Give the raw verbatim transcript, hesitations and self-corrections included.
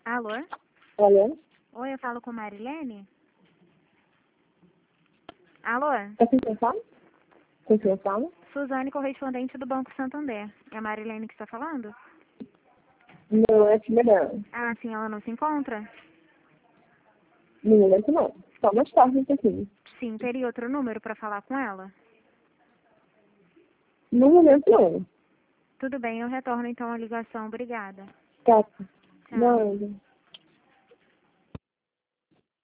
Alô? Olha, Oi, eu falo com Marilene? Alô? tá com quem fala? Com quem fala? Suzane, correspondente do Banco Santander. É a Marilene que está falando? Não, é filha dela. Ah, sim, ela não se encontra? No momento não. Só mais tarde um pouquinho. Sim, teria outro número para falar com ela? No momento não. Tudo bem, eu retorno então a ligação. Obrigada. Tá. Tchau. Não.